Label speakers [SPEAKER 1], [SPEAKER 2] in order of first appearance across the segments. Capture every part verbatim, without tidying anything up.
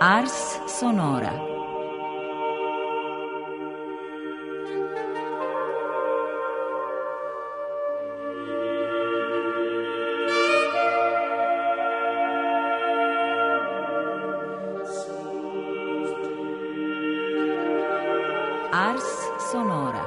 [SPEAKER 1] Ars Sonora. Ars Sonora.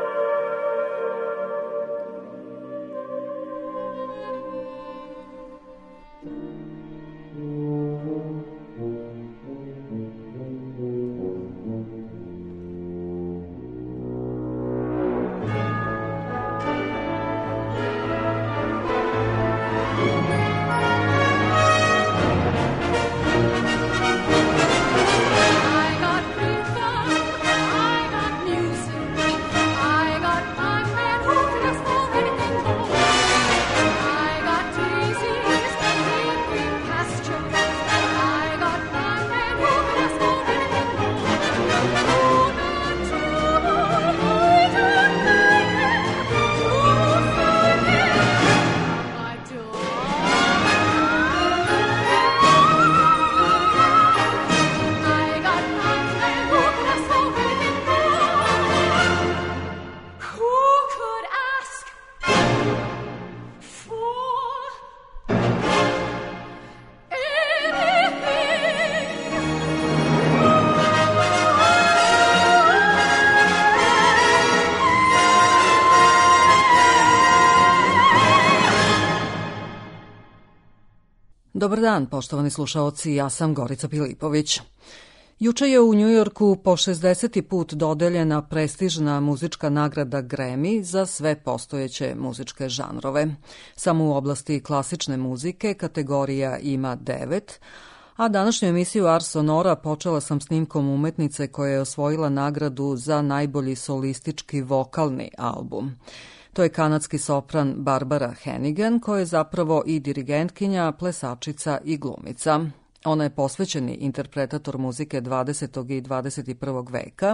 [SPEAKER 1] Dobar dan, poštovani slušaoci, ja sam Gorica Pilipović. Juče je u Njujorku po šezdeseti put dodeljena prestižna muzička nagrada Grammy za sve postojeće muzičke žanrove. Samo u oblasti klasične muzike kategorija ima devet, a današnju emisiju Ars Sonora počela sam snimkom umetnice koja je osvojila nagradu za najbolji solistički vokalni album. To je kanadski sopran Barbara Hannigan, koja je zapravo i dirigentkinja, plesačica i glumica. Ona je posvećeni interpretator muzike dvadesetog i dvadeset prvog veka,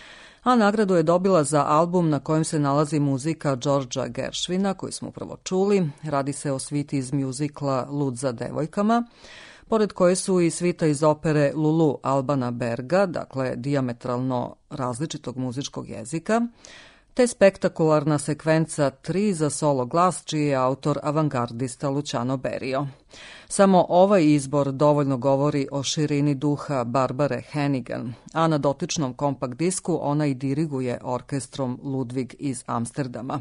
[SPEAKER 1] a nagradu je dobila za album na kojem se nalazi muzika Georgea Gershwina, koju smo upravo čuli. Radi se o sviti iz mjuzikla Lud za devojkama, pored koje su i svita iz opere Lulu Albana Berga, dakle dijametralno različitog muzičkog jezika, te spektakularna sekvenca tri za solo glas, čiji je autor avangardista Luciano Berio. Samo ovaj izbor dovoljno govori o širini duha Barbare Hannigan, a na dotičnom kompakt disku ona i diriguje orkestrom Ludwig iz Amsterdama.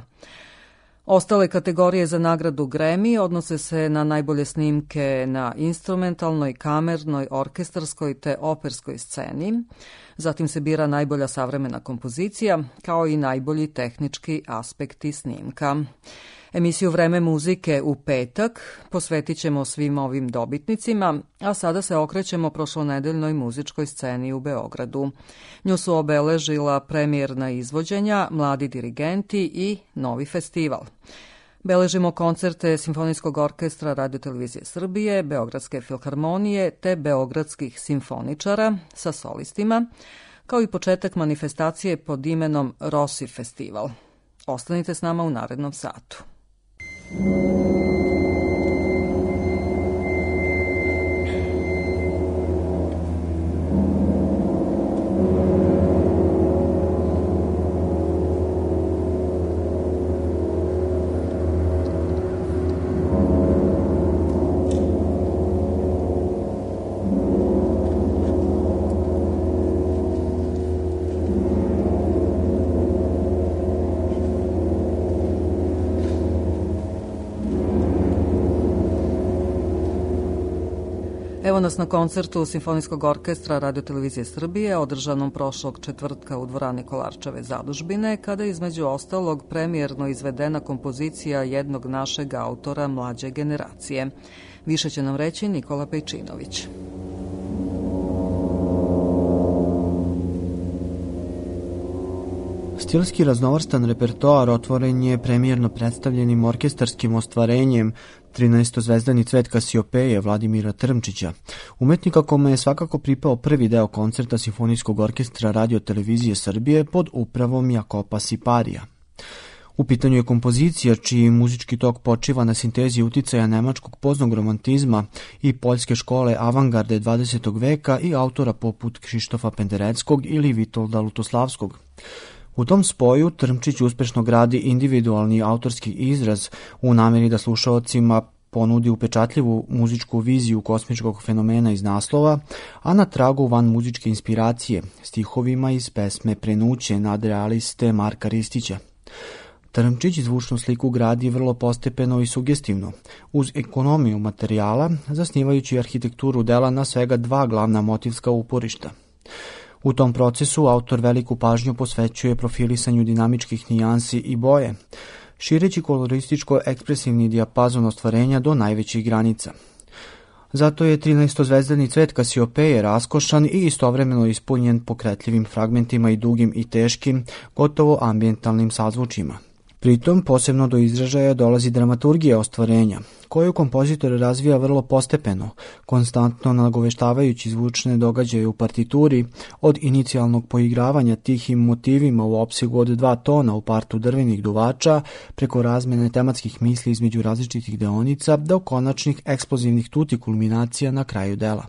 [SPEAKER 1] Ostale kategorije za nagradu Grammy odnose se na najbolje snimke na instrumentalnoj, kamernoj, orkestarskoj te operskoj sceni. Zatim se bira najbolja savremena kompozicija, kao i najbolji tehnički aspekti snimka. Emisiju Vreme muzike u petak posvetit ćemo svim ovim dobitnicima, a sada se okrećemo prošlonedeljnoj muzičkoj sceni u Beogradu. Nju su obeležila premijerna izvođenja, mladi dirigenti i novi festival. Beležimo koncerte Simfonijskog orkestra Radio-televizije Srbije, Beogradske filharmonije te beogradskih simfoničara sa solistima, kao i početak manifestacije pod imenom Rossi Festival. Ostanite s nama u narednom satu. Evo nas na koncertu Simfonijskog orkestra Radio-televizije Srbije, održanom prošlog četvrtka u dvorani Kolarčeve zadužbine, kada je između ostalog premijerno izvedena kompozicija jednog našeg autora mlađe generacije. Više će nam reći Nikola Pejčinović.
[SPEAKER 2] Stilski raznovrstan repertoar otvoren je premijerno predstavljenim orkestarskim ostvarenjem trinaestozvezdani Cvet Kasiopeje Vladimira Trmčića, umetnika kome je svakako pripao prvi deo koncerta Simfonijskog orkestra Radio-televizije Srbije pod upravom Jakopa Siparija. U pitanju je kompozicija čiji muzički tok počiva na sintezi uticaja nemačkog poznog romantizma i poljske škole avangarde dvadesetog veka i autora poput Krištofa Pendereckog ili Vitolda Lutoslavskog. U tom spoju Trmčić uspešno gradi individualni autorski izraz u nameri da slušaocima ponudi upečatljivu muzičku viziju kosmičkog fenomena iz naslova, a na tragu van muzičke inspiracije, stihovima iz pesme Prenuće nadrealiste Marka Ristića. Trmčić zvučnu sliku gradi vrlo postepeno i sugestivno, uz ekonomiju materijala, zasnivajući arhitekturu dela na svega dva glavna motivska uporišta. U tom procesu autor veliku pažnju posvećuje profilisanju dinamičkih nijansi i boje, šireći kolorističko-ekspresivni dijapazon ostvarenja do najvećih granica. Zato je trinaestozvezdani cvet Kasiopeje raskošan i istovremeno ispunjen pokretljivim fragmentima i dugim i teškim, gotovo ambijentalnim sazvučima. Pritom posebno do izražaja dolazi dramaturgija ostvarenja, koju kompozitor razvija vrlo postepeno, konstantno nagoveštavajući zvučne događaje u partituri, od inicijalnog poigravanja tihim motivima u opsegu od dva tona u partu drvenih duvača, preko razmene tematskih misli između različitih deonica, do konačnih eksplozivnih tuti kulminacija na kraju dela.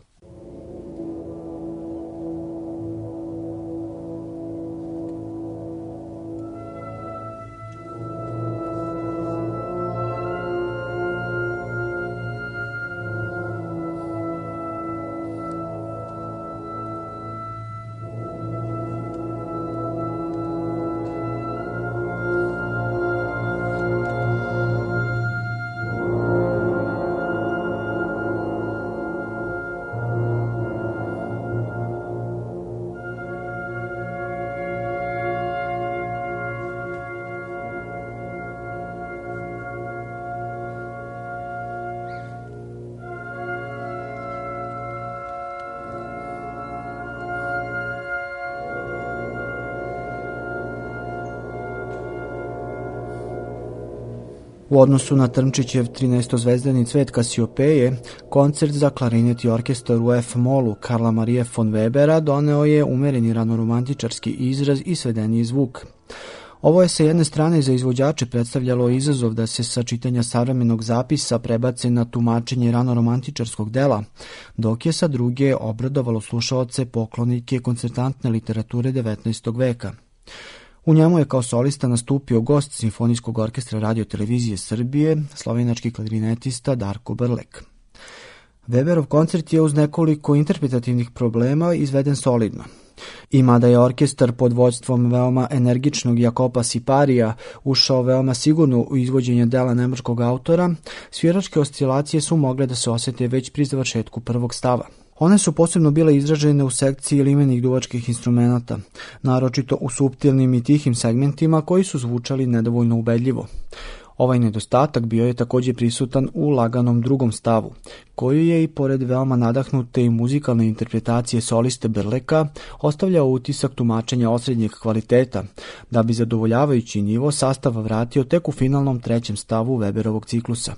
[SPEAKER 2] U odnosu na Trmčićev trinaestozvezdani cvet Kasiopeje, koncert za klarinet i orkestar u F-molu Karla Marije von Webera doneo je umereni ranoromantičarski izraz i svedeniji zvuk. Ovo je sa jedne strane za izvođače predstavljalo izazov da se sa čitanja savremenog zapisa prebace na tumačenje ranoromantičarskog dela, dok je sa druge obradovalo slušaoce poklonike koncertantne literature devetnaestog veka. U njemu je kao solista nastupio gost Simfonijskog orkestra Radio-televizije Srbije, slovenački klarinetista Darko Brlek. Weberov koncert je uz nekoliko interpretativnih problema izveden solidno. I mada je orkestar pod vođstvom veoma energičnog Jakopa Siparija ušao veoma sigurno u izvođenje dela nemačkog autora, sviračke oscilacije su mogle da se osete već pri završetku prvog stava. One su posebno bile izražene u sekciji limenih duvačkih instrumenata, naročito u suptilnim i tihim segmentima koji su zvučali nedovoljno ubedljivo. Ovaj nedostatak bio je također prisutan u laganom drugom stavu, koji je i pored veoma nadahnute i muzikalne interpretacije soliste Brleka ostavljao utisak tumačenja osrednjeg kvaliteta, da bi zadovoljavajući nivo sastava vratio tek u finalnom trećem stavu Weberovog ciklusa.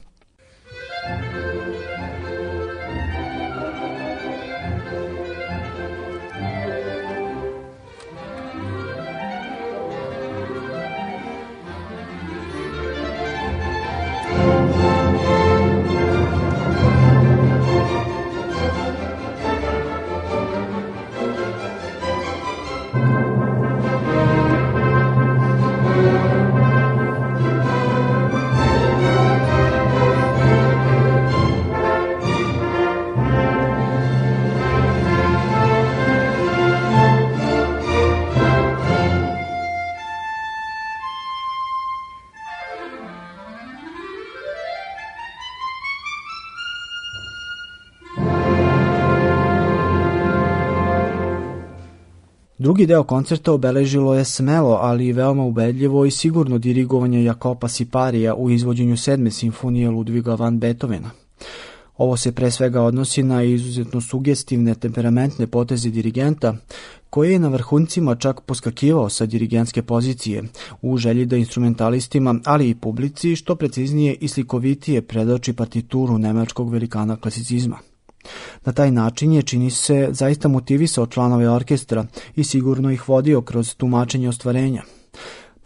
[SPEAKER 2] Drugi deo koncerta obeležilo je smelo, ali i veoma ubedljivo i sigurno dirigovanje Jakopa Siparija u izvođenju sedme simfonije Ludviga van Beethovena. Ovo se pre svega odnosi na izuzetno sugestivne temperamentne poteze dirigenta, koji je na vrhuncima čak poskakivao sa dirigentske pozicije u želji da instrumentalistima, ali i publici, što preciznije i slikovitije predoči partituru nemačkog velikana klasicizma. Na taj način je, čini se, zaista motivisao članove orkestra i sigurno ih vodio kroz tumačenje ostvarenja.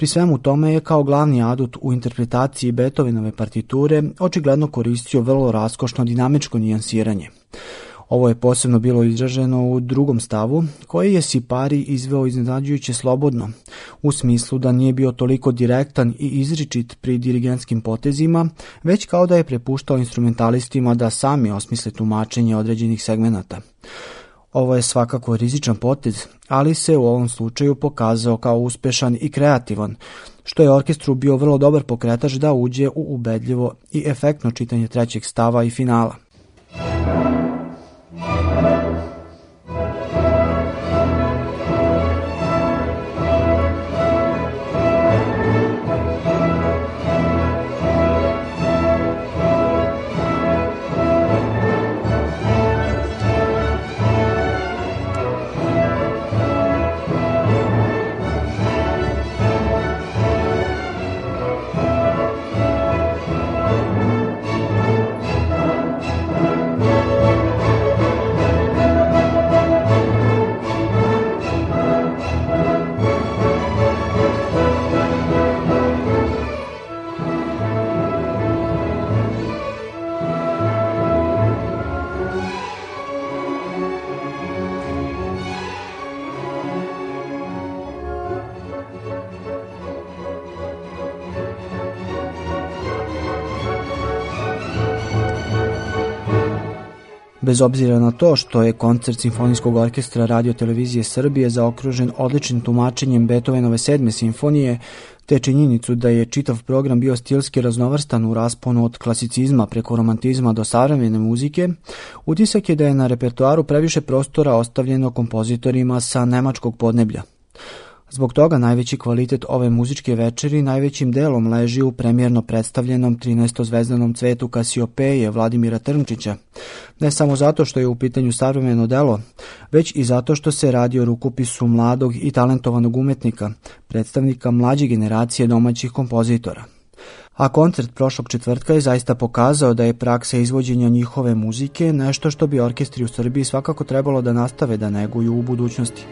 [SPEAKER 2] Pri svemu tome je kao glavni adut u interpretaciji Beethovenove partiture očigledno koristio vrlo raskošno dinamičko nijansiranje. Ovo je posebno bilo izraženo u drugom stavu, koji je Sipari izveo iznenađujuće slobodno, u smislu da nije bio toliko direktan i izričit pri dirigentskim potezima, već kao da je prepuštao instrumentalistima da sami osmisle tumačenje određenih segmenata. Ovo je svakako rizičan potez, ali se u ovom slučaju pokazao kao uspešan i kreativan, što je orkestru bio vrlo dobar pokretač da uđe u ubedljivo i efektno čitanje trećeg stava i finala. Bez obzira na to što je koncert Simfonijskog orkestra Radio Televizije Srbije zaokružen odličnim tumačenjem Beethovenove sedme simfonije, te činjenicu da je čitav program bio stilski raznovrstan u rasponu od klasicizma preko romantizma do savremene muzike, utisak je da je na repertoaru previše prostora ostavljeno kompozitorima sa nemačkog podneblja. Zbog toga najveći kvalitet ove muzičke večeri najvećim delom leži u premijerno predstavljenom trinaestozvezdanom cvetu Kasiopeje Vladimira Trnčića. Ne samo zato što je u pitanju savremeno delo, već i zato što se radi o rukopisu mladog i talentovanog umetnika, predstavnika mlađe generacije domaćih kompozitora. A koncert prošlog četvrtka je zaista pokazao da je praksa izvođenja njihove muzike nešto što bi orkestri u Srbiji svakako trebalo da nastave da neguju u budućnosti.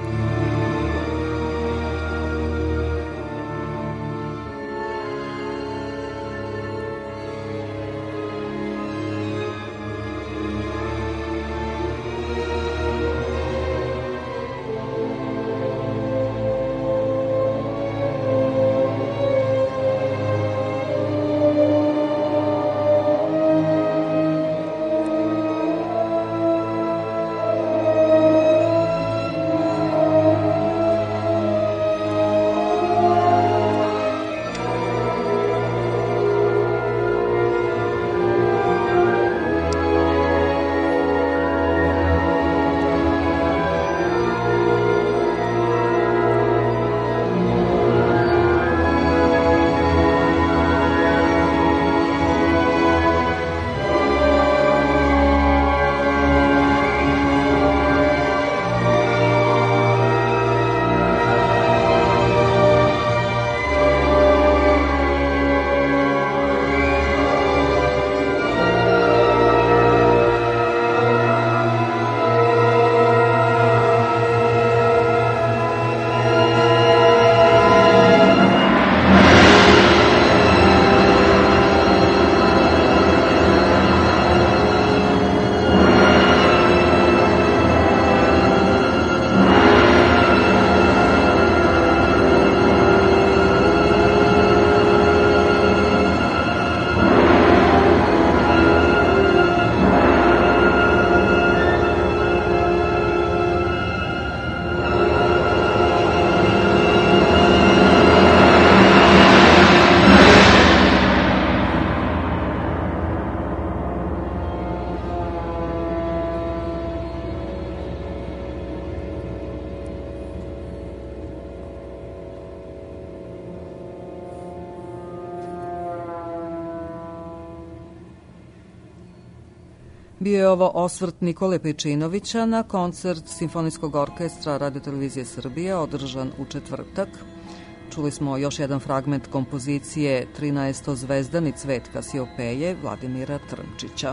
[SPEAKER 1] Bio je ovo osvrt Nikole Pejčinovića na koncert Simfonijskog orkestra Radio Televizije Srbije održan u četvrtak. Čuli smo još jedan fragment kompozicije trinaestozvezdani cvet Kasiopeje Vladimira Trnčića.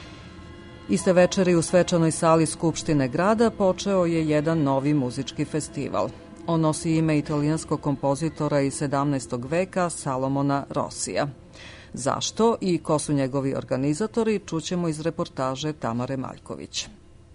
[SPEAKER 1] Iste večeri u svečanoj sali Skupštine grada počeo je jedan novi muzički festival. On nosi ime italijanskog kompozitora iz sedamnaestog veka Salomona Rossija. Zašto i ko su njegovi organizatori, čućemo iz reportaže Tamare Maljković.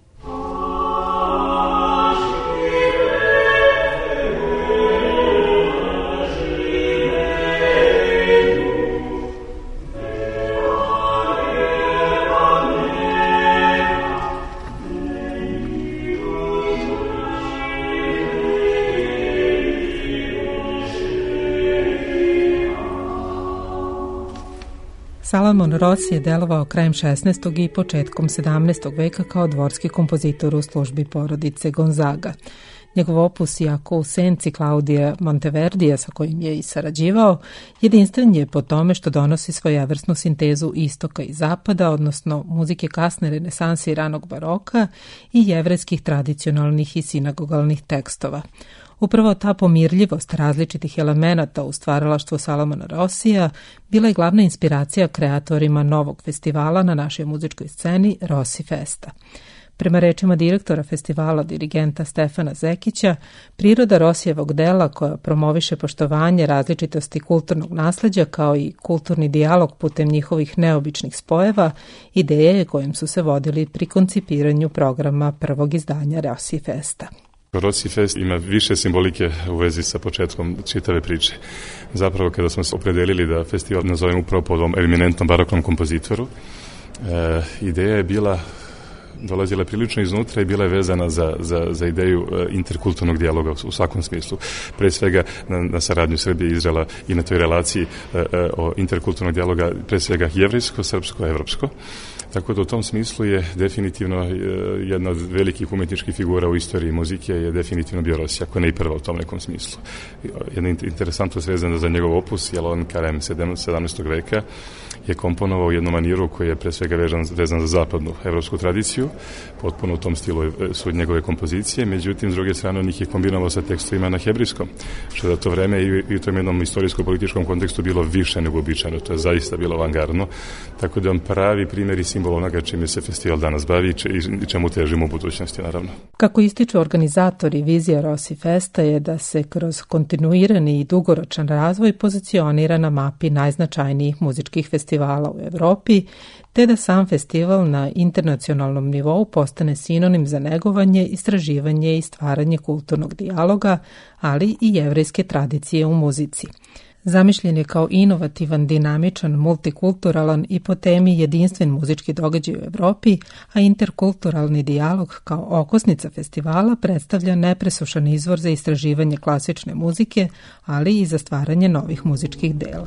[SPEAKER 3] Salomon Rossi je delovao krajem šesnaestog i početkom sedamnaestog veka kao dvorski kompozitor u službi porodice Gonzaga. Njegov opus, iako u senci Claudia Monteverdija, sa kojim je i sarađivao, jedinstven je po tome što donosi svojevrsnu sintezu istoka i zapada, odnosno muzike kasne renesanse i ranog baroka i jevrejskih tradicionalnih i sinagogalnih tekstova. Upravo ta pomirljivost različitih elemenata u stvaralaštvu Salomona Rossija bila je glavna inspiracija kreatorima novog festivala na našoj muzičkoj sceni Rossi Festa. Prema rečima direktora festivala, dirigenta Stefana Zekića, priroda Rossijevog dela koja promoviše poštovanje različitosti kulturnog nasleđa kao i kulturni dijalog putem njihovih neobičnih spojeva, ideja je kojim su se vodili pri koncipiranju programa prvog izdanja Rossi Festa.
[SPEAKER 4] Rossi Fest ima više simbolike u vezi sa početkom čitave priče. Zapravo, kada smo se opredelili da festival nazovemo upravo po ovom eminentnom baroknom kompozitoru, e, ideja je bila, dolazila prilično iznutra i bila je vezana za, za, za ideju interkulturnog dijaloga u svakom smislu. Pre svega na, na saradnju Srbije i Izraela i na toj relaciji e, e, o interkulturnog dijaloga, pre svega jevrejsko, srpsko, evropsko. Tako da u tom smislu je definitivno jedna od velikih umetničkih figura u istoriji muzike je definitivno bio Rossi, ako ne i prva u tom nekom smislu. Jedna interesantno svezana za njegov opus, jer on krajem sedamnaestog veka je komponovao u jednu maniru koji je pre svega vezan, vezan za zapadnu evropsku tradiciju, potpuno u tom stilu su njegove kompozicije, međutim, s druge strane, on ih je kombinovao sa tekstovima na hebrijskom, što za to vreme i, i u tom jednom istorijsko-političkom kontekstu bilo više nego običajno, to je zaista bilo avangardno, tako da on pravi primjer i simbol onoga čime se festival danas bavi i čemu težimo u budućnosti, naravno.
[SPEAKER 3] Kako ističu organizatori, vizija Rossi Festa je da se kroz kontinuirani i dugoročan razvoj pozicionira na mapi najznačajnijih muzičkih festivala u Evropi, te da sam festival na internacionalnom nivou postane sinonim za negovanje, istraživanje i stvaranje kulturnog dijaloga, ali i jevrejske tradicije u muzici. Zamišljen je kao inovativan, dinamičan, multikulturalan i po temi jedinstven muzički događaj u Evropi, a interkulturalni dijalog kao okosnica festivala predstavlja nepresušan izvor za istraživanje klasične muzike, ali i za stvaranje novih muzičkih dela.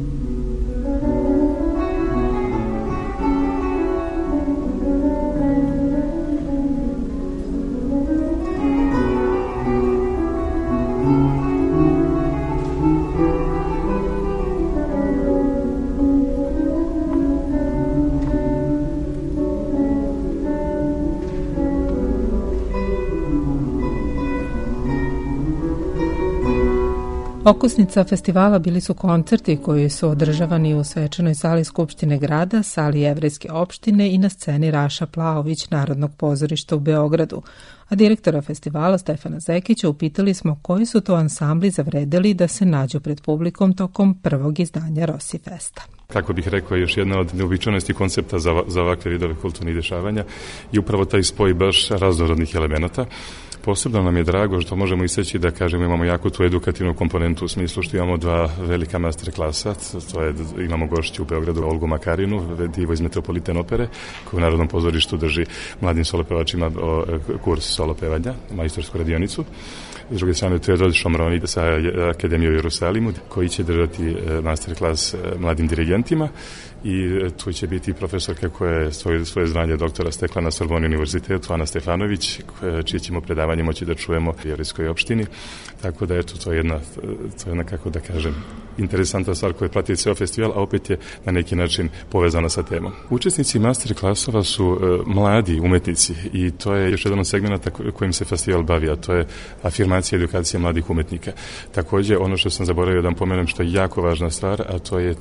[SPEAKER 3] Okosnica festivala bili su koncerti koji su održavani u svečanoj sali Skupštine grada, sali jevrejske opštine i na sceni Raša Plaović Narodnog pozorišta u Beogradu. A direktora festivala Stefana Zekića upitali smo koji su to ansambli zavredeli da se nađu pred publikom tokom prvog izdanja Rossi Festa.
[SPEAKER 4] Kako bih rekao, još jedna od neobičajnosti koncepta za, za ovakve vidove kulturnih dešavanja i upravo taj spoj baš raznorodnih elemenata. Posebno nam je drago što možemo istaći da kažemo imamo jako tu edukativnu komponentu u smislu što imamo dva velika master klasa, to je imamo gošću u Beogradu Olgu Makarinu, divo iz Metropolitan opere, koja u Narodnom pozorištu drži mladim solopevačima kurs solopevanja, majstorsku radionicu. S druge strane, tu je Rod Šomroni sa Akademije u Jerusalimu, koji će držati master klas mladim dirigentima i tu će biti profesorka koja je svoje, svoje zvanje doktora stekla na Sorboni univerzitetu, Ana Stefanović, čije ćemo predavanje moći da čujemo u jevrejskoj opštini. Tako da, eto, to je jedna, to je jedna, kako da kažem, interesantna stvar koja prati ceo festival, a opet je na neki način povezana sa temom. Učesnici master klasova su uh, mladi umetnici i to je još jedan od segmenta kojim se festival bavi, a to je afirmacija i edukacija mladih umetnika. Takođe, ono što sam zaboravio da vam pomenem, što je jako važna stvar, a to je, uh,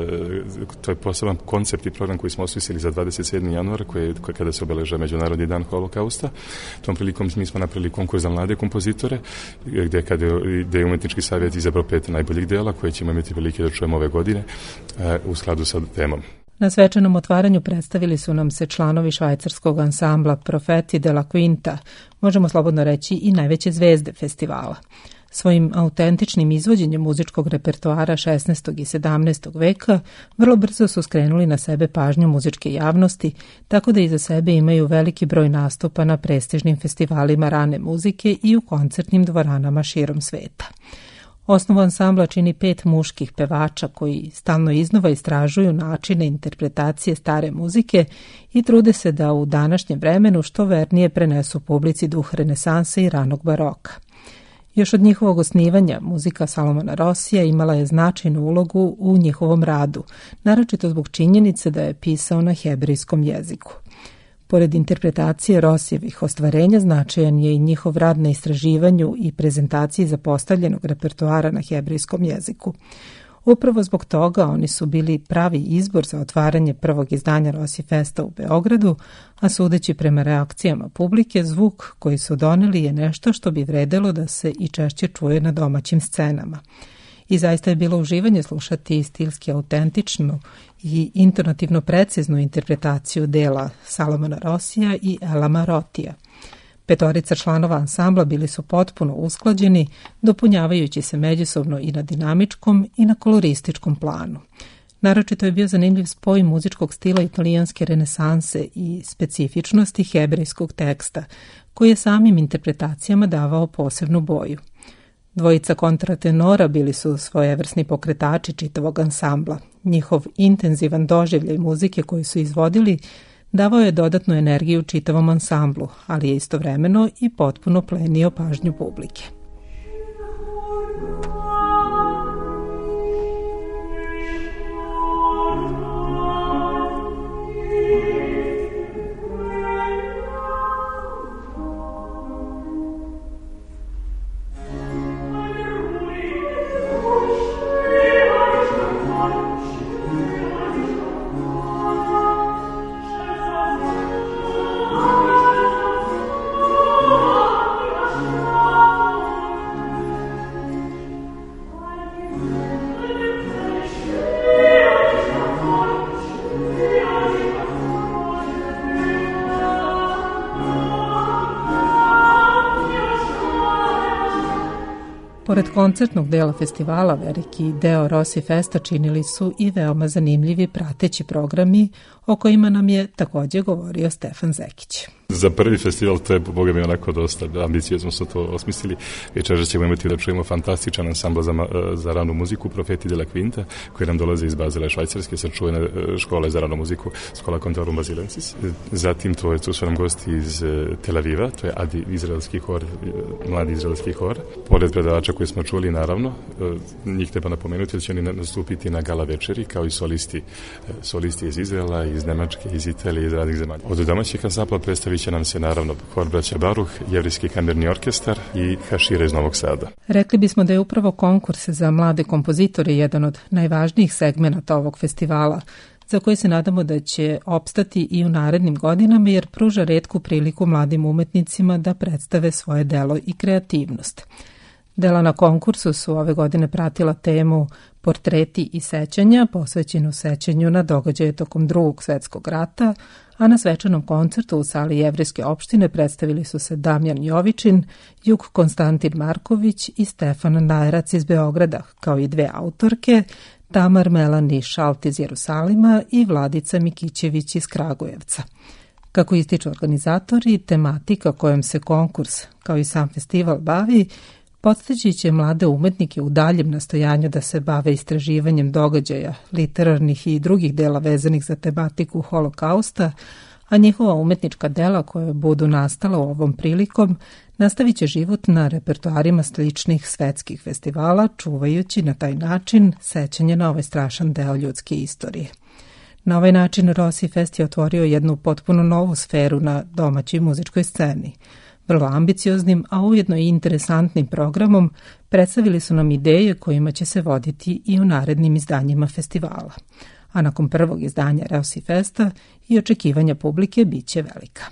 [SPEAKER 4] to je poseban koncept i program koji smo osmislili za dvadeset sedmog januara, koji, koji kada se obeležava Međunarodni dan holokausta. Tom prilikom mi smo napravili konkurs za mlade kompozitore, gde, kada, gde je umetnički savjet izabrao pet najboljih dela, koje ćemo imati prilike da čujemo ove godine uh, u skladu sa temom.
[SPEAKER 3] Na svečanom otvaranju predstavili su nam se članovi švajcarskog ansambla Profeti de la Quinta, možemo slobodno reći i najveće zvezde festivala. Svojim autentičnim izvođenjem muzičkog repertoara šesnaestog i sedamnaestog veka vrlo brzo su skrenuli na sebe pažnju muzičke javnosti, tako da iza sebe imaju veliki broj nastupa na prestižnim festivalima rane muzike i u koncertnim dvoranama širom sveta. Osnovu ansambla čini pet muških pevača koji stalno iznova istražuju načine interpretacije stare muzike i trude se da u današnjem vremenu što vernije prenesu publici duh renesanse i ranog baroka. Još od njihovog osnivanja muzika Salomona Rosija imala je značajnu ulogu u njihovom radu, naročito zbog činjenice da je pisao na hebrejskom jeziku. Pored interpretacije Rosijevih ostvarenja, značajan je i njihov rad na istraživanju i prezentaciji zapostavljenog repertoara na hebrejskom jeziku. Upravo zbog toga oni su bili pravi izbor za otvaranje prvog izdanja Rossi Festa u Beogradu, a sudeći prema reakcijama publike, zvuk koji su doneli je nešto što bi vredelo da se i češće čuje na domaćim scenama. I zaista je bilo uživanje slušati stilski autentičnu i intonativno preciznu interpretaciju dela Salomona Rosija i Elama Rotija. Petorica članova ansambla bili su potpuno usklađeni, dopunjavajući se međusobno i na dinamičkom i na kolorističkom planu. Naročito je bio zanimljiv spoj muzičkog stila italijanske renesanse i specifičnosti hebrejskog teksta, koji je samim interpretacijama davao posebnu boju. Dvojica kontratenora bili su svojevrsni pokretači čitavog ansambla. Njihov intenzivan doživljaj muzike koju su izvodili davao je dodatnu energiju čitavom ansamblu, ali je istovremeno i potpuno plenio pažnju publike. Pored koncertnog dela festivala, veliki deo Rossi Festa činili su i veoma zanimljivi prateći programi o kojima nam je također govorio Stefan Zekić.
[SPEAKER 4] Za prvi festival to je, boga mi, onako dosta ambiciozno su to osmislili. Večeras ćemo imati da čujemo fantastičan ansambl za, za ranu muziku, Profeti de la Quinta, koji nam dolaze iz Bazela Švajcarske, sa čuvene škole za ranu muziku, Skola Contorum Basilensis. Zatim to, je, to su nam gosti iz Tel Aviva, to je Adi, izraelski hor, mladi izraelski hor. Pored predavača koji smo čuli, naravno, njih treba napomenuti, jer će oni nastupiti na gala večeri, kao i solisti, solisti iz Izraela, iz Nemačke, iz Italije, iz raznih zemalja. Od domaćih ansambla predstavit će nam se naravno hor braća Baruh, Jevrijski kamerni orkestar i Hašira iz Novog Sada.
[SPEAKER 3] Rekli bismo da je upravo konkurs za mlade kompozitore jedan od najvažnijih segmenata ovog festivala, za koje se nadamo da će opstati i u narednim godinama, jer pruža retku priliku mladim umetnicima da predstave svoje delo i kreativnost. Dela na konkursu su ove godine pratila temu Portreti i sećanja, posvećenu sećanju na događaje tokom Drugog svetskog rata, a na svečanom koncertu u sali Jevrejske opštine predstavili su se Damjan Jovičin, Juk Konstantin Marković i Stefan Najrac iz Beograda, kao i dve autorke, Tamar Melani Šalt iz Jerusalima i Vladica Mikićević iz Kragujevca. Kako ističu organizatori, tematika kojom se konkurs, kao i sam festival, bavi, podstaći će mlade umetnike u daljem nastojanju da se bave istraživanjem događaja, literarnih i drugih dela vezanih za tematiku holokausta, a njihova umetnička dela koja budu nastala ovom prilikom nastavit će život na repertoarima sličnih svetskih festivala, čuvajući na taj način sećanje na ovaj strašan deo ljudske istorije. Na ovaj način Rossi Fest je otvorio jednu potpuno novu sferu na domaćoj muzičkoj sceni. Vrlo ambicioznim, a ujedno i interesantnim programom predstavili su nam ideje kojima će se voditi i u narednim izdanjima festivala. A nakon prvog izdanja Rossi Festa i očekivanja publike bit će velika.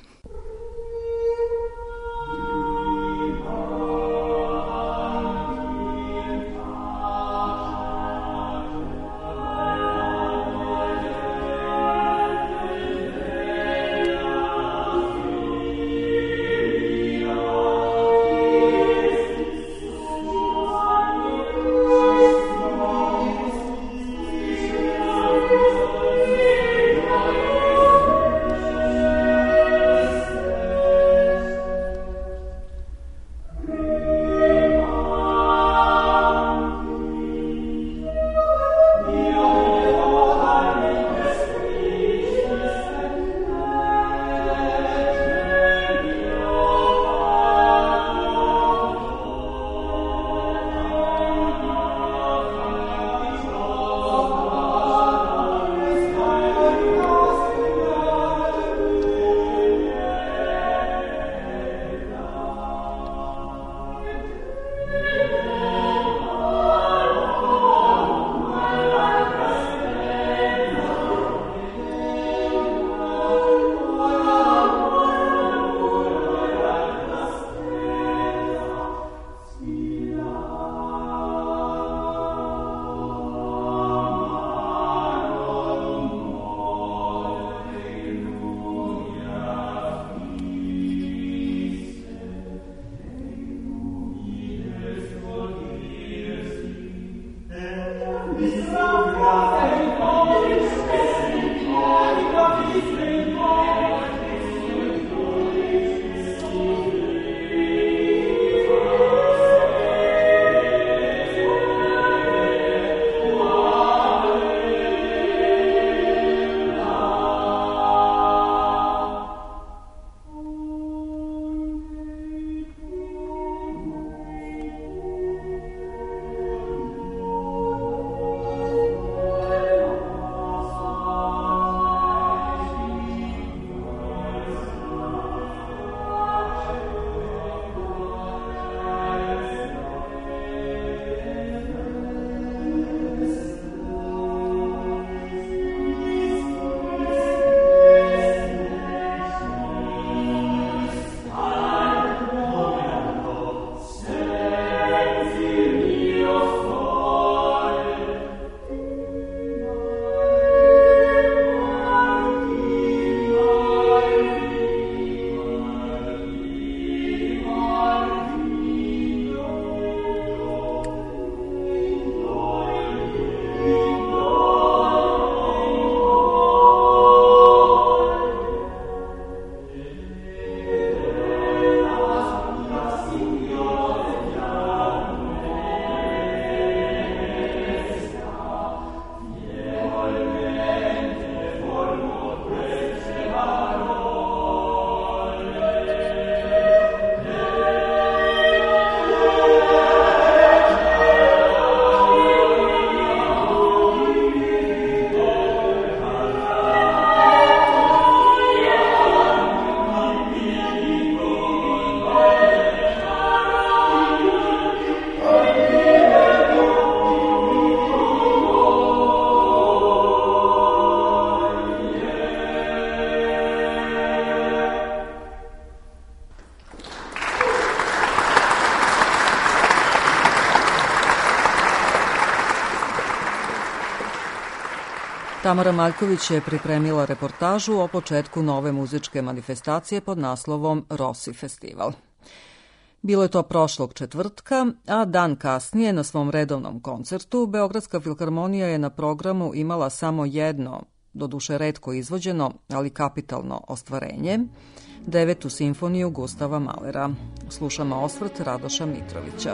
[SPEAKER 1] Tamara Maljković je pripremila reportažu o početku nove muzičke manifestacije pod naslovom Rossi Festival. Bilo je to prošlog četvrtka, a dan kasnije na svom redovnom koncertu Beogradska filharmonija je na programu imala samo jedno, doduše retko izvođeno, ali kapitalno ostvarenje, devetu simfoniju Gustava Mahlera. Slušamo osvrt Radoša Mitrovića.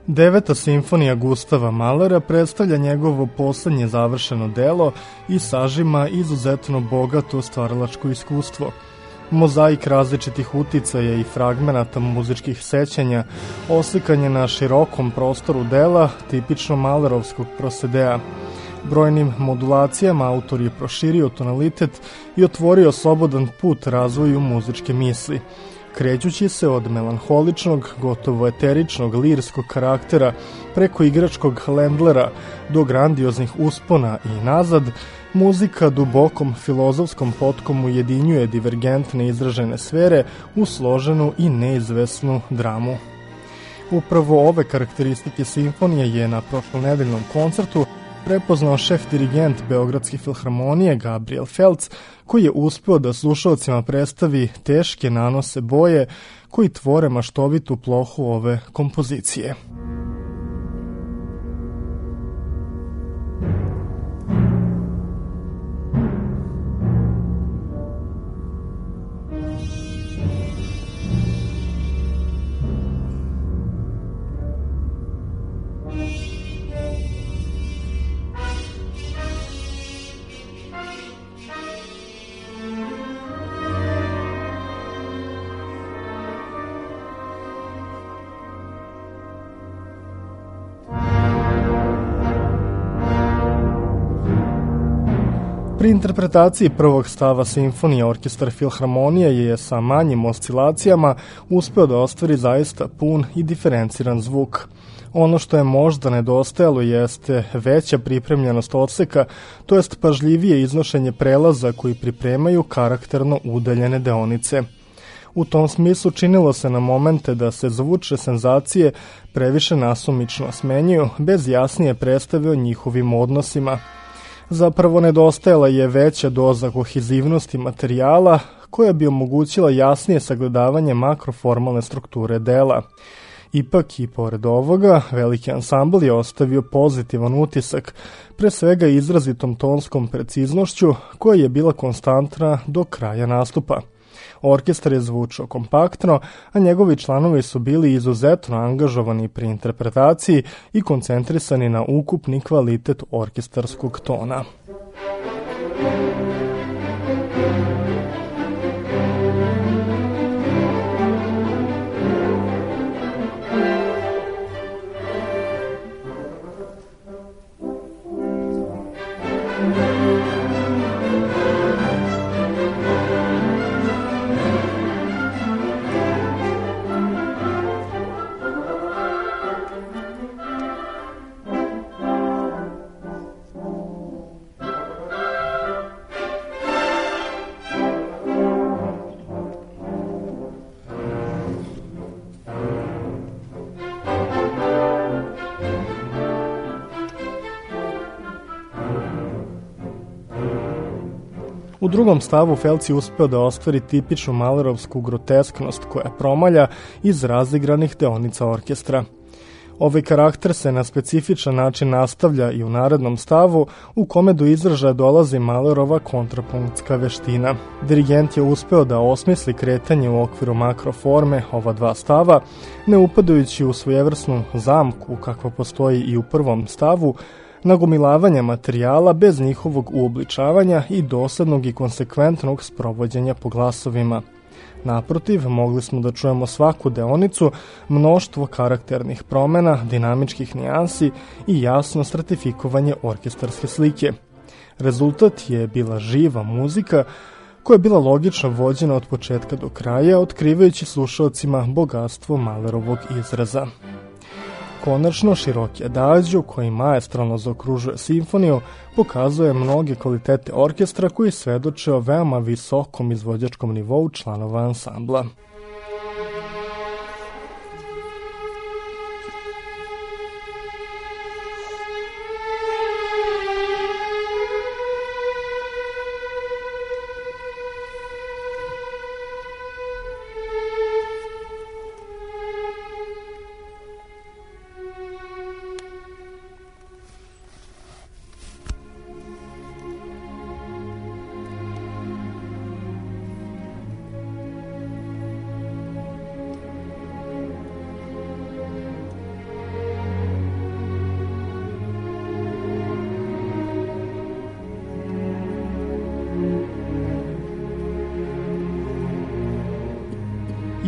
[SPEAKER 5] Deveta simfonija Gustava Mahlera predstavlja njegovo poslednje završeno delo i sažima izuzetno bogato stvaralačko iskustvo. Mozaik različitih uticaja i fragmenata muzičkih sećanja oslikan je na širokom prostoru dela, tipično Mahlerovskog prosedea. Brojnim modulacijama autor je proširio tonalitet i otvorio slobodan put razvoju muzičke misli. Krećući se od melanholičnog, gotovo eteričnog, lirskog karaktera preko igračkog Ländlera do grandioznih uspona i nazad, muzika dubokom filozofskom potkom ujedinjuje divergentne izražene sfere u složenu i neizvesnu dramu. Upravo ove karakteristike simfonije je na prošlonedeljnom koncertu prepoznao šef dirigent Beogradske filharmonije Gabriel Felc, koji je uspeo da slušalcima predstavi teške nanose boje koji tvore maštovitu plohu ove kompozicije. Pri interpretaciji prvog stava simfonije orkestar Filharmonije je sa manjim oscilacijama uspeo da ostvari zaista pun i diferenciran zvuk. Ono što je možda nedostajalo jeste veća pripremljenost odseka, to jest pažljivije iznošenje prelaza koji pripremaju karakterno udaljene deonice. U tom smislu činilo se na momente da se zvučne senzacije previše nasumično smenjuju, bez jasnije predstave o njihovim odnosima. Zapravo nedostajala je veća doza kohezivnosti materijala koja bi omogućila jasnije sagledavanje makroformalne strukture dela. Ipak i pored ovoga, veliki ansambl je ostavio pozitivan utisak, pre svega izrazitom tonskom preciznošću koja je bila konstantna do kraja nastupa. Orkestar je zvučao kompaktno, a njegovi članovi su bili izuzetno angažovani pri interpretaciji i koncentrisani na ukupni kvalitet orkestarskog tona. U drugom stavu Felc je uspeo da ostvari tipičnu mahlerovsku grotesknost koja promalja iz razigranih deonica orkestra. Ovaj karakter se na specifičan način nastavlja i u narednom stavu u kome do izražaja dolazi Mahlerova kontrapunktska veština. Dirigent je uspeo da osmisli kretanje u okviru makroforme ova dva stava, ne upadajući u svojevrsnu zamku kakva postoji i u prvom stavu, nagomilavanja materijala bez njihovog uobličavanja i doslednog i konsekventnog sprovođenja po glasovima. Naprotiv, mogli smo da čujemo svaku deonicu, mnoštvo karakternih promena, dinamičkih nijansi i jasno stratifikovanje orkestarske slike. Rezultat je bila živa muzika koja je bila logično vođena od početka do kraja, otkrivajući slušalcima bogatstvo Mahlerovog izraza. Konačno, široki adagio koji maestralno zaokružuje simfoniju pokazuje mnoge kvalitete orkestra koji svedoče o veoma visokom izvođačkom nivou članova ansambla.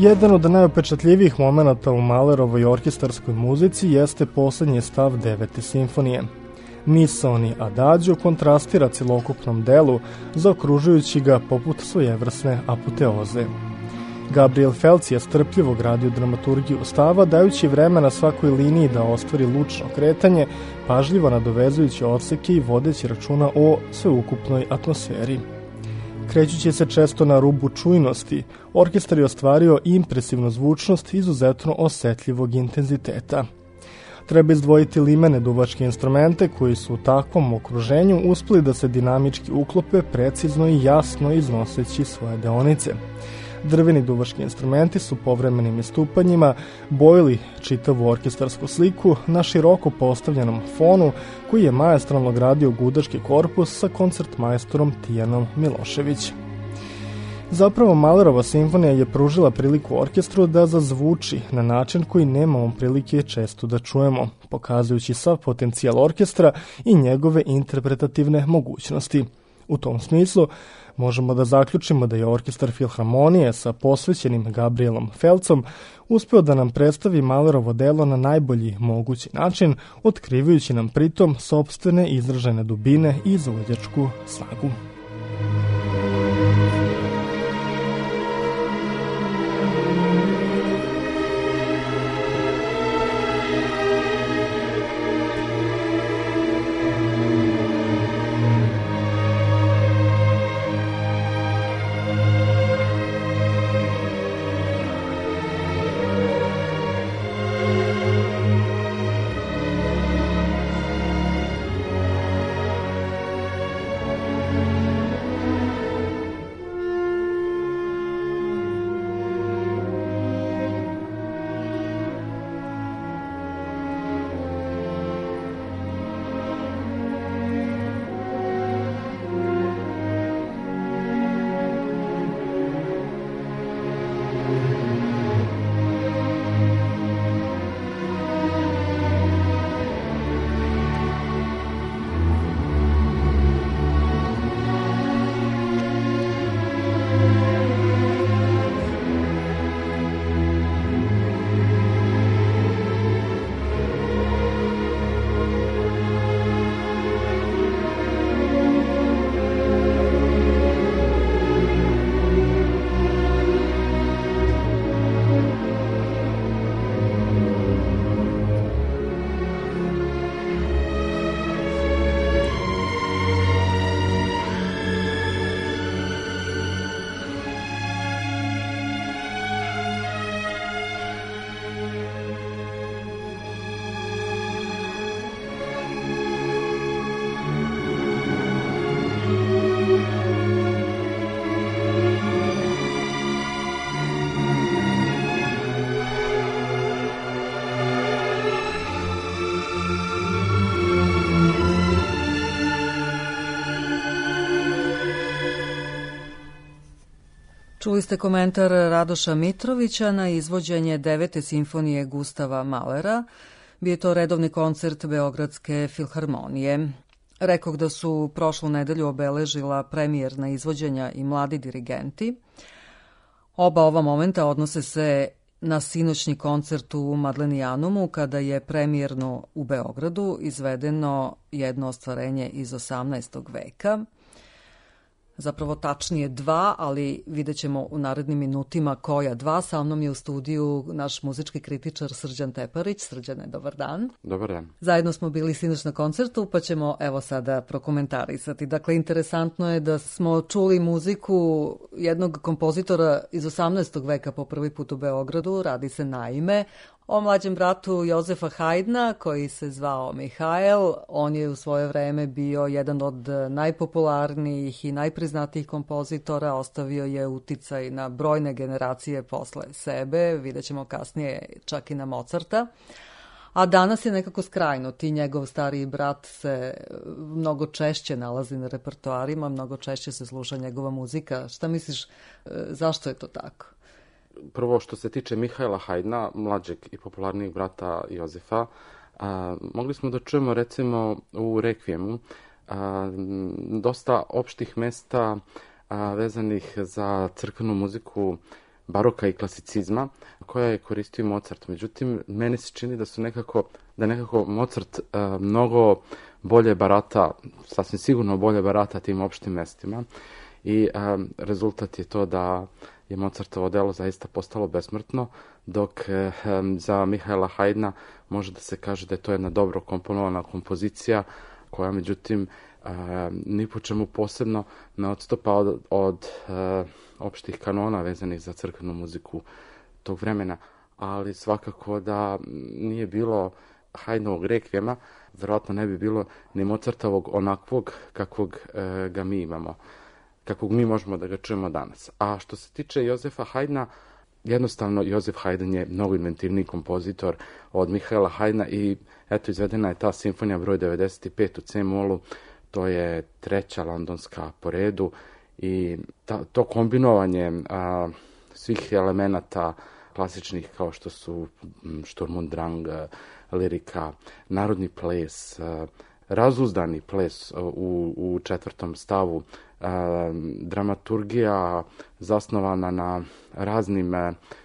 [SPEAKER 5] Jedan od najupečatljivijih momenata u Mahlerovoj orkestarskoj muzici jeste poslednji stav devete simfonije. Misaoni adagio kontrastira celokupnom delu, zaokružujući ga poput svojevrsne apoteoze. Gabriel Felc je strpljivo gradio dramaturgiju stava, dajući vremena svakoj liniji da ostvari lučno kretanje, pažljivo nadovezujući odseke i vodeći računa o sveukupnoj atmosferi. Krećući se često na rubu čujnosti, orkestar je ostvario impresivnu zvučnost izuzetno osetljivog intenziteta. Treba izdvojiti limene duvačke instrumente koji su u takvom okruženju uspeli da se dinamički uklope precizno i jasno iznoseći svoje deonice. Drveni duvački instrumenti su povremenim istupanjima bojili čitavu orkestarsku sliku na široko postavljenom fonu koji je maestralno gradio gudački korpus sa koncertmajstorom Tijanom Milošević. Zapravo, Mahlerova simfonija je pružila priliku orkestru da zazvuči na način koji nemamo prilike često da čujemo, pokazujući sav potencijal orkestra i njegove interpretativne mogućnosti. U tom smislu, možemo da zaključimo da je orkestar Filharmonije sa posvećenim Gabrielom Felcom uspeo da nam predstavi Mahlerovo delo na najbolji mogući način, otkrivajući nam pritom sopstvene izražene dubine i izvođačku snagu.
[SPEAKER 1] Čuli ste komentar Radoša Mitrovića na izvođenje devete simfonije Gustava Mahlera. Bio je to redovni koncert Beogradske filharmonije. Rekoh da su prošlu nedelju obeležila premijerna izvođenja i mladi dirigenti. Oba ova momenta odnose se na sinoćni koncert u Madlenijanumu, kada je premijerno u Beogradu izvedeno jedno ostvarenje iz osamnaestog veka. Zapravo tačnije dva, ali vidjet ćemo u narednim minutima koja dva. Sa mnom je u studiju naš muzički kritičar Srđan Teparić. Srđane, dobar dan.
[SPEAKER 6] Dobar dan.
[SPEAKER 1] Zajedno smo bili sinoć na koncertu, pa ćemo evo sada prokomentarisati. Dakle, interesantno je da smo čuli muziku jednog kompozitora iz osamnaestog veka po prvi put u Beogradu. Radi se naime o mlađem bratu Jozefa Haydna, koji se zvao Mihael. On je u svoje vreme bio jedan od najpopularnijih i najpriznatijih kompozitora, ostavio je uticaj na brojne generacije posle sebe, vidjet ćemo kasnije čak i na Mozarta. A danas je nekako skrajnut i njegov stariji brat se mnogo češće nalazi na repertoarima, mnogo češće se sluša njegova muzika. Šta misliš, zašto je to tako?
[SPEAKER 6] Prvo, što se tiče Mihaela Haydna, mlađeg i popularnijeg brata Jozefa, a, mogli smo da čujemo recimo u Rekvijemu a, dosta opštih mesta a, vezanih za crkvenu muziku baroka i klasicizma koja je koristio Mozart. Međutim, meni se čini da su nekako, da nekako Mozart uh, mnogo bolje barata, sasvim sigurno bolje barata tim opštim mestima i um, rezultat je to da je Mozartovo delo zaista postalo besmrtno, dok um, za Mihaela Haydna može da se kaže da je to jedna dobro komponovana kompozicija koja međutim uh, ni po čemu posebno ne odstupa od, od uh, opštih kanona vezanih za crkvenu muziku tog vremena, ali svakako da nije bilo Haydnovog rekvijema, verovatno ne bi bilo ni Mozartovog onakvog kakvog e, ga mi imamo, kakvog mi možemo da ga čujemo danas. A što se tiče Jozefa Haydna, jednostavno Jozef Haydn je mnogo inventivniji kompozitor od Mihaela Haydna i eto izvedena je ta simfonija broj devedeset pet u C-molu, to je treća londonska po redu i ta, to kombinovanje a, svih elemenata klasičnih kao što su Sturm und Drang, lirika, narodni ples, razuzdani ples u, u četvrtom stavu, dramaturgija zasnovana na raznim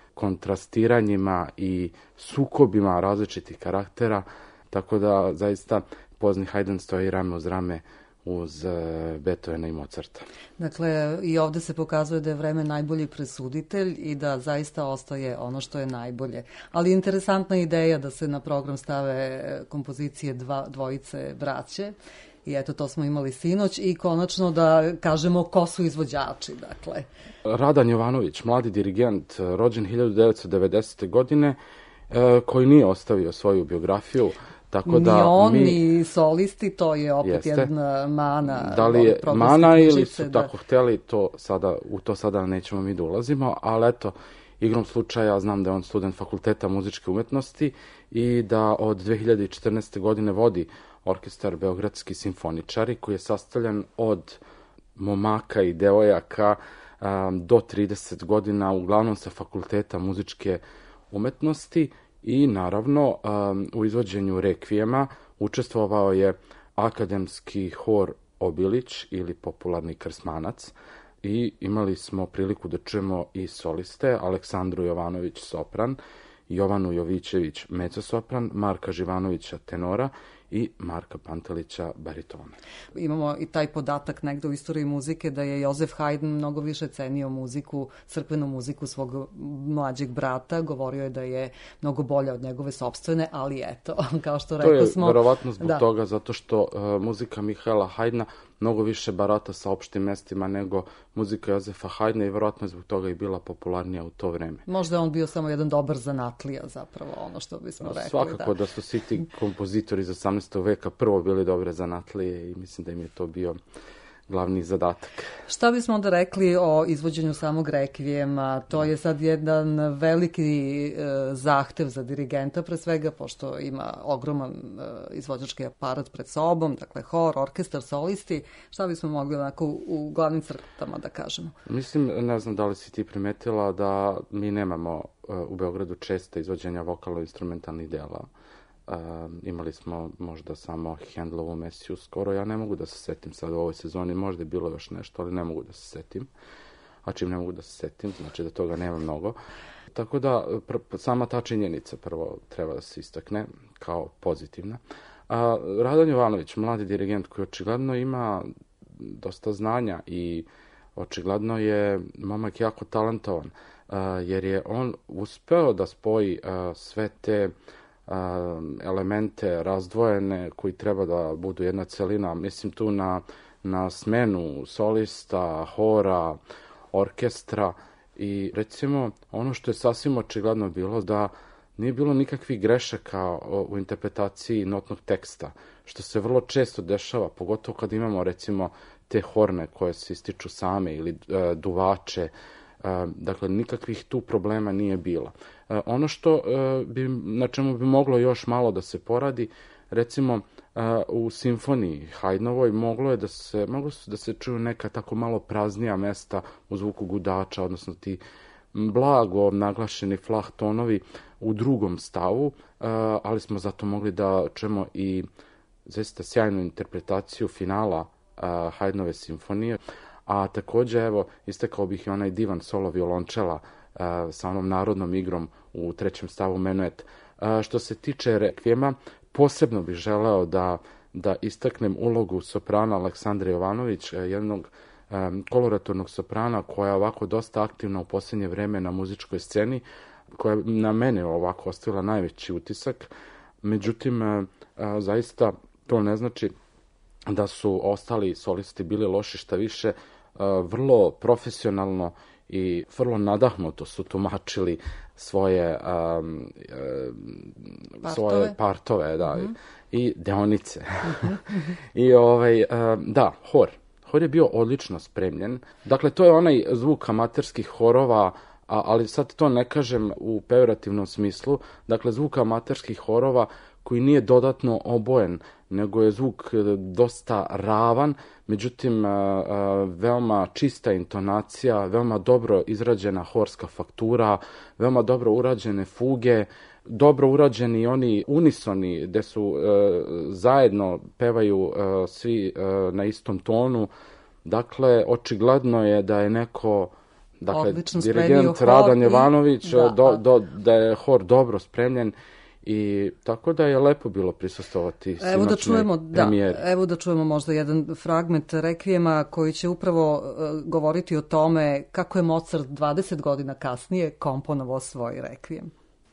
[SPEAKER 6] kontrastiranjima i sukobima različitih karaktera, tako da zaista pozni Haydn stoji rame uz rame uz Beethovena i Mozarta.
[SPEAKER 1] Dakle, i ovde se pokazuje da je vreme najbolji presuditelj i da zaista ostaje ono što je najbolje. Ali interesantna ideja da se na program stave kompozicije dva, dvojice braće. I eto, to smo imali sinoć i konačno da kažemo ko su izvođači, dakle.
[SPEAKER 6] Radan Jovanović, mladi dirigent, rođen hiljadu devetsto devedesete. godine, koji nije ostavio svoju biografiju. Tako da
[SPEAKER 1] ni on,
[SPEAKER 6] mi,
[SPEAKER 1] ni solisti, to je opet
[SPEAKER 6] jeste,
[SPEAKER 1] jedna mana.
[SPEAKER 6] Da li je mana ili su da... tako hteli, to sada, u to sada nećemo mi da ulazimo, ali eto, igrom slučaja znam da je on student Fakulteta muzičke umetnosti i da od dve hiljade četrnaeste. godine vodi orkestar Beogradski simfoničari, koji je sastavljan od momaka i devojaka um, do trideset godina, uglavnom sa Fakulteta muzičke umetnosti. I naravno um, u izvođenju rekvijema učestvovao je akademski hor Obilić ili popularni Krsmanac i imali smo priliku da čujemo i soliste, Aleksandru Jovanović sopran, Jovanu Jovićević mezosopran, Marka Živanovića tenora i Marka Pantelića baritona.
[SPEAKER 1] Imamo i taj podatak negde u istoriji muzike da je Jozef Haydn mnogo više cenio muziku, crkvenu muziku svog mlađeg brata. Govorio je da je mnogo bolja od njegove sopstvene, ali eto, kao što rekao smo...
[SPEAKER 6] To je verovatno zbog da. toga, zato što uh, muzika Mihaela Haydna mnogo više barata sa opštim mestima nego muzika Jozefa Haydna i verovatno je zbog toga i bila popularnija u to vreme.
[SPEAKER 1] Možda je on bio samo jedan dobar zanatlija, zapravo, ono što bismo rekli.
[SPEAKER 6] Svakako da, da su svi ti kompozitori iz osamnaestog veka prvo bili dobre zanatlije i mislim da im je to bio glavni zadatak.
[SPEAKER 1] Šta bismo onda rekli o izvođenju samog rekvijema? To je sad jedan veliki e, zahtev za dirigenta, pre svega, pošto ima ogroman e, izvođački aparat pred sobom, dakle hor, orkestar, solisti. Šta bismo mogli onako u, u glavnim crtama da kažemo?
[SPEAKER 6] Mislim, ne znam da li si ti primetila da mi nemamo e, u Beogradu česta izvođenja vokalno-instrumentalnih dela. Uh, imali smo možda samo Handlovu mesiju skoro, ja ne mogu da se setim sad u ovoj sezoni, možda je bilo još nešto, ali ne mogu da se setim, a čim ne mogu da se setim, znači da toga nema mnogo. Tako da pr- sama ta činjenica prvo treba da se istakne kao pozitivna. A, Radan Jovanović, mladi dirigent koji očigledno ima dosta znanja i očigledno je momak jako talentovan, a, jer je on uspeo da spoji a, sve te elemente razdvojene koji treba da budu jedna celina. Mislim tu na, na smenu solista, hora, orkestra i recimo ono što je sasvim očigledno bilo da nije bilo nikakvih grešaka u interpretaciji notnog teksta, što se vrlo često dešava, pogotovo kad imamo recimo te horne koje se ističu same ili e, duvače. Dakle, nikakvih tu problema nije bilo. Ono što bi, na čemu bi moglo još malo da se poradi, recimo u simfoniji Haydnovoj moglo je da se, moglo su da se čuju neka tako malo praznija mesta u zvuku gudača, odnosno ti blago naglašeni flah tonovi u drugom stavu, ali smo zato mogli da čujemo i zaista sjajnu interpretaciju finala Haydnove simfonije. A takođe, evo, istakao bih i onaj divan solo violončela sa onom narodnom igrom u trećem stavu Menuet. Što se tiče rekvijema, posebno bih želeo da, da istaknem ulogu soprana Aleksandre Jovanović, jednog koloraturnog soprana koja je ovako dosta aktivna u posljednje vreme na muzičkoj sceni, koja je na mene ovako ostavila najveći utisak. Međutim, zaista to ne znači da su ostali solisti bili loši, šta više, vrlo profesionalno i vrlo nadahnuto su tumačili svoje, um, partove. svoje partove da, mm-hmm. i deonice. Mm-hmm. I ovaj, um, da, hor. Hor je bio odlično spremljen. Dakle, to je onaj zvuk amaterskih horova, a, ali sad to ne kažem u pejorativnom smislu. Dakle, zvuk amaterskih horova koji nije dodatno obojen, nego je zvuk dosta ravan, međutim veoma čista intonacija, veoma dobro izrađena horska faktura, veoma dobro urađene fuge, dobro urađeni oni unisoni gde su zajedno pevaju svi na istom tonu. Dakle, očigledno je da je neko, dakle, dirigent Radan Jovanović, da, do, do, da je hor dobro spremljen. I tako da je lepo bilo prisustvovati
[SPEAKER 1] evo da čujemo,
[SPEAKER 6] premijeri.
[SPEAKER 1] Da, evo da čujemo možda jedan fragment rekvijema koji će upravo uh, govoriti o tome kako je Mozart dvadeset godina kasnije komponovao svoj rekvijem.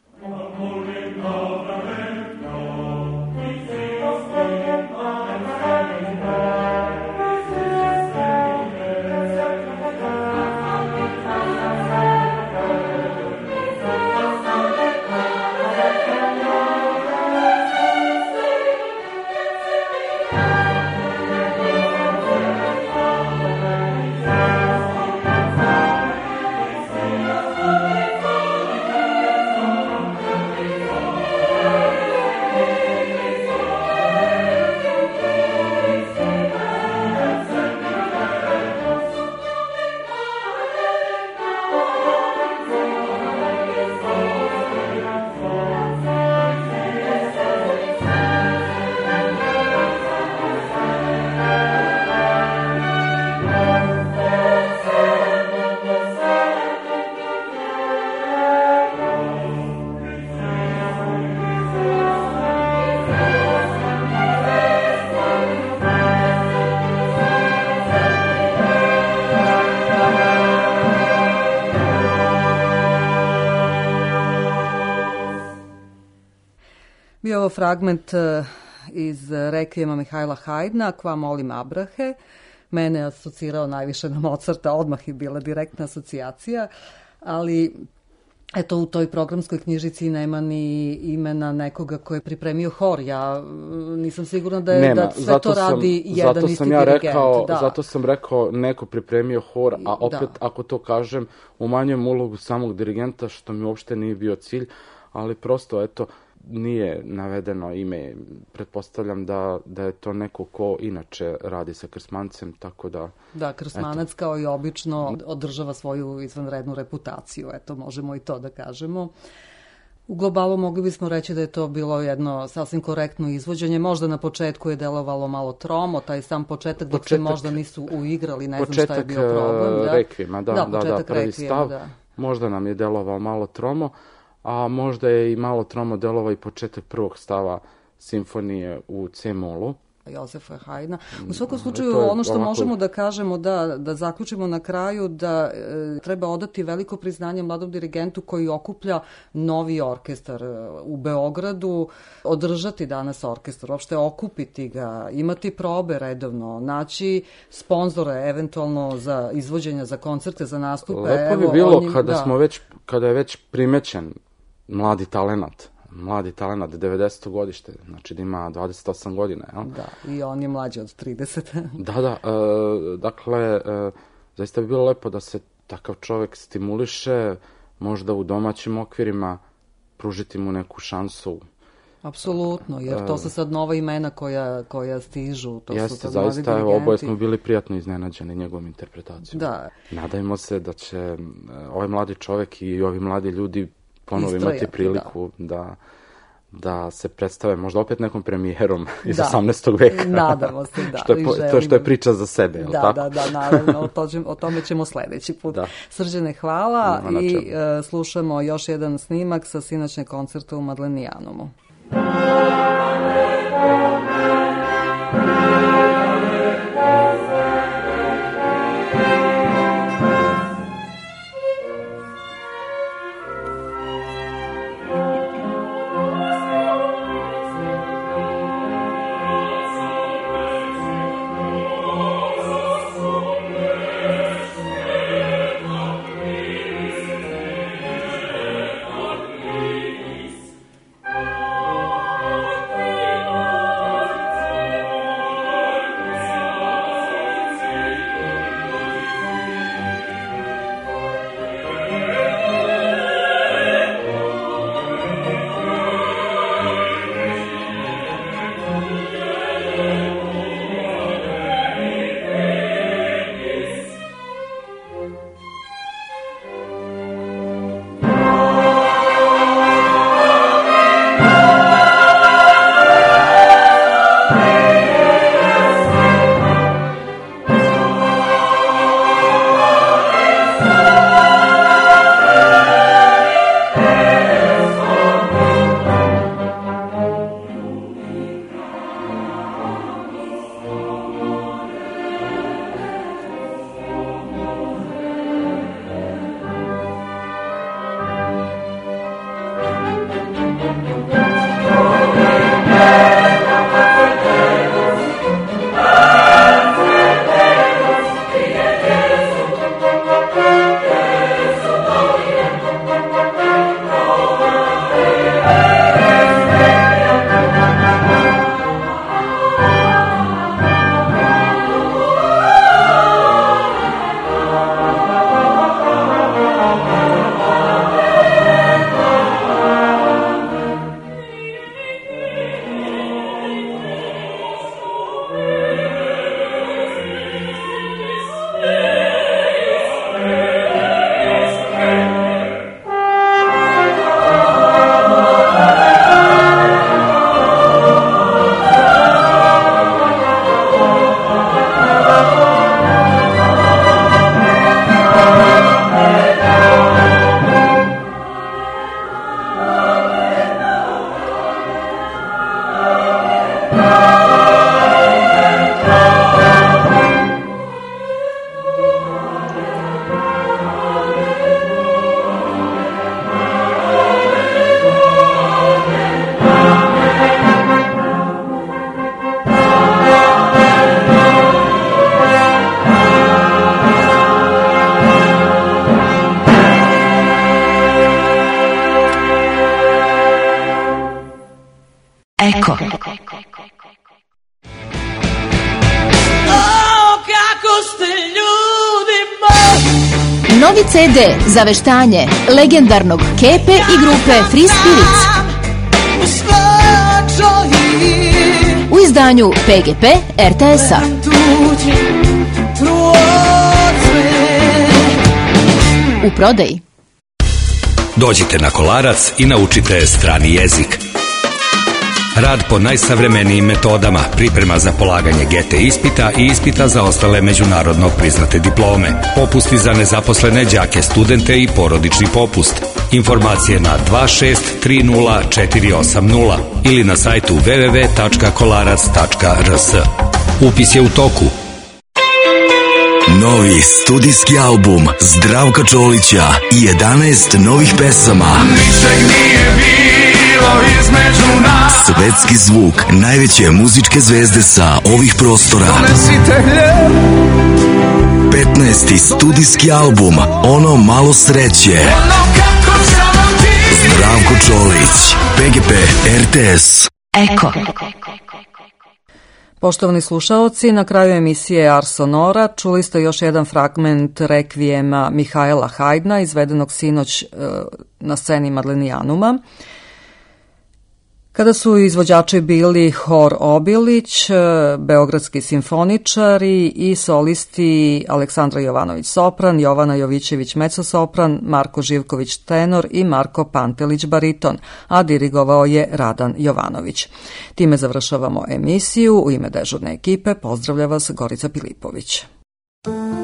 [SPEAKER 1] Bio ovo fragment iz rekvijema Mihajla Hajdna, Kva molim Abrahe. Mene je asocirao najviše na Mozarta, odmah je bila direktna asocijacija, ali eto u toj programskoj knjižici nema ni imena nekoga ko je pripremio hor. Ja nisam sigurna da je nema, da sve to radi sam, jedan
[SPEAKER 6] zato
[SPEAKER 1] isti
[SPEAKER 6] sam ja
[SPEAKER 1] dirigent.
[SPEAKER 6] Rekao,
[SPEAKER 1] da.
[SPEAKER 6] Zato sam rekao neko pripremio hor, a opet da. Ako to kažem, umanjujem ulogu samog dirigenta, što mi uopšte nije bio cilj, ali prosto eto, nije navedeno ime, pretpostavljam da, da je to neko ko inače radi sa Krsmancem, tako da...
[SPEAKER 1] Da, Krsmanac eto. Kao i obično održava svoju izvanrednu reputaciju, eto, možemo i to da kažemo. U globalu mogli bismo reći da je to bilo jedno sasvim korektno izvođenje, možda na početku je delovalo malo tromo, taj sam početak dok početak, se možda nisu uigrali, ne znam šta je bio problem.
[SPEAKER 6] Da, rekvijema, da, da, da, da, prvi rekvijema, stav, da. Možda nam je delovao malo tromo, a možda je i malo tromo delovao i početak prvog stava simfonije u C-molu.
[SPEAKER 1] Jozefa Hajdna. U svakom slučaju, ono što ovako... možemo da kažemo, da, da zaključimo na kraju, da e, treba odati veliko priznanje mladom dirigentu koji okuplja novi orkestar u Beogradu, održati danas orkestar, uopšte okupiti ga, imati probe redovno, naći sponzore eventualno za izvođenja, za koncerte, za nastupe.
[SPEAKER 6] Lepo bi bilo njim, kada, da. smo već, kada je već primećen mladi talenat, mladi talenat, devedeseto godište, znači da ima dvadeset osam godina, jel?
[SPEAKER 1] Da, i on je mlađi od trideset.
[SPEAKER 6] Da, da, e, dakle, e, zaista bi bilo lepo da se takav čovek stimuliše, možda u domaćim okvirima, pružiti mu neku šansu.
[SPEAKER 1] Apsolutno, jer to su sad nova imena koja, koja stižu. To
[SPEAKER 6] jeste,
[SPEAKER 1] su tad
[SPEAKER 6] zaista, evo, oboje smo bili prijatno iznenađeni njegovom interpretacijom.
[SPEAKER 1] Da.
[SPEAKER 6] Nadajmo se da će ovaj mladi čovek i ovi mladi ljudi ponovo imati priliku da. Da, da se predstave možda opet nekom premijerom iz osamnaestog veka.
[SPEAKER 1] Nadamo se, da.
[SPEAKER 6] što je, to što je priča za sebe, je li
[SPEAKER 1] da,
[SPEAKER 6] tako?
[SPEAKER 1] Da, da, naravno, o, to, o tome ćemo sledeći put. Da. Srđane, hvala no, i uh, slušamo još jedan snimak sa sinoćnjeg koncerta u Madlenijanumu.
[SPEAKER 7] Eko. O, kako ste ljudi moji! Novi ce de za veštanje legendarnog Kepe i grupe Free Spirits. U izdanju pe ge pe er te es-a. U prodaji.
[SPEAKER 8] Dođite na Kolarac i naučite strani jezik. Rad po najsavremenijim metodama, priprema za polaganje ge te ispita i ispita za ostale međunarodno priznate diplome, popusti za nezaposlene đake, studente i porodični popust. Informacije na dva šest tri nula četiri osam nula ili na sajtu w w w tačka kolarac tačka r s. Upis je u toku.
[SPEAKER 9] Novi studijski album Zdravka Čolića i jedanaest novih pesama. Ničeg nije bilo između nas. Svetski zvuk najveće muzičke zvezde sa ovih prostora. petnaesti studijski album Ono malo sreće. Zdravko Čolić, pe ge pe er te es.
[SPEAKER 7] Eko.
[SPEAKER 1] Poštovani slušaoci, na kraju emisije Ars Sonora čuli ste još jedan fragment rekvijema Mihajla Hajdna, izvedenog sinoć e, na sceni Madlenijanuma. kada su izvođači bili Hor Obilić, Beogradski simfoničari i solisti Aleksandra Jovanović sopran, Jovana Jovićević mezzosopran, Marko Živković tenor i Marko Pantelić bariton, a dirigovao je Radan Jovanović. Time završavamo emisiju. U ime dežurne ekipe pozdravlja vas Gorica Pilipović.